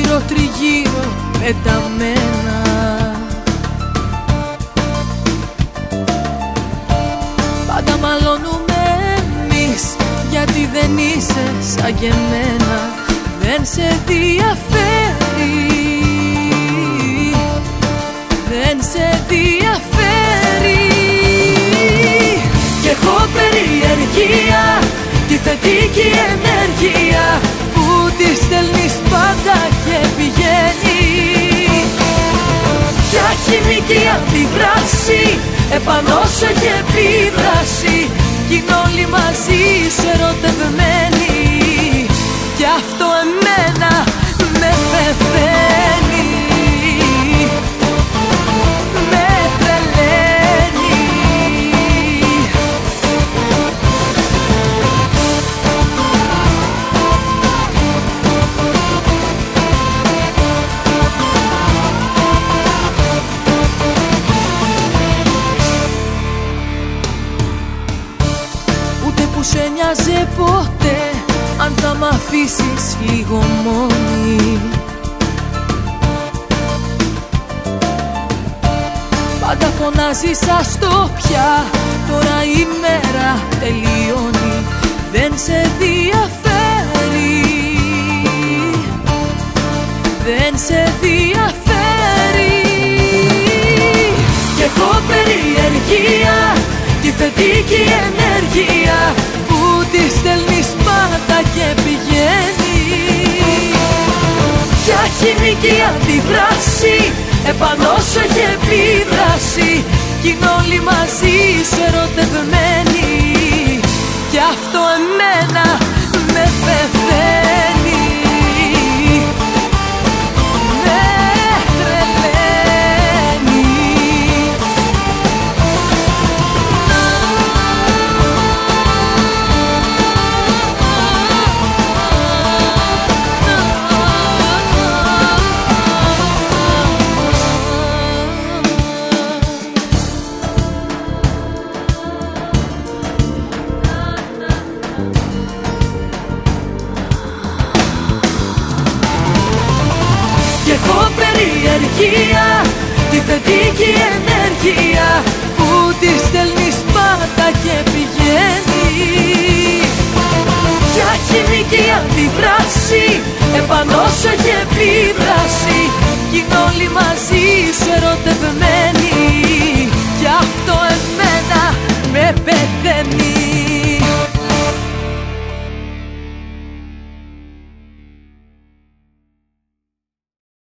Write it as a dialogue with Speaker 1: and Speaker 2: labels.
Speaker 1: γύρω τριγύρω πεταμένα. Πάντα μαλώνουμε εμείς, γιατί δεν είσαι σαν και εμένα. Δεν σε ενδιαφέρει, δεν σε ενδιαφέρει. Κι έχω περιεργία, τη θετική ενέργεια που τη στέλνεις πάντα και πηγαίνει. Ποια χημική αντιδράση επάνω σου έχει επίδραση, κι είναι όλοι μαζί σου ερωτευμένοι. Κι αυτό εμένα με πεθαίνει, με τρελαίνει. Ούτε που σε νοιάζε ποτέ αν θα μ' αφήσεις λίγο μόνη. Πάντα φωνάζεις άστο πια, τώρα η μέρα τελειώνει. Δεν σε ενδιαφέρει, δεν σε ενδιαφέρει. Κι έχω περιεργία, τη θετική ενέργεια που τη στέλνεις πάντα και πηγαίνει. Ποια χημική αντιδράση επάνω σου έχει επίδραση, κι είναι όλοι μαζί σου ερωτευμένοι. Κι αυτό εμένα με πεθαίνει, με τρελαίνει. Κι έχω περιεργία, τη θετική ενέργεια που τη στέλνεις πάντα και πηγαίνει. Ποια χημική αντιδράση επάνω σου έχει επίδραση, κι είναι όλοι μαζί σου ερωτευμένοι.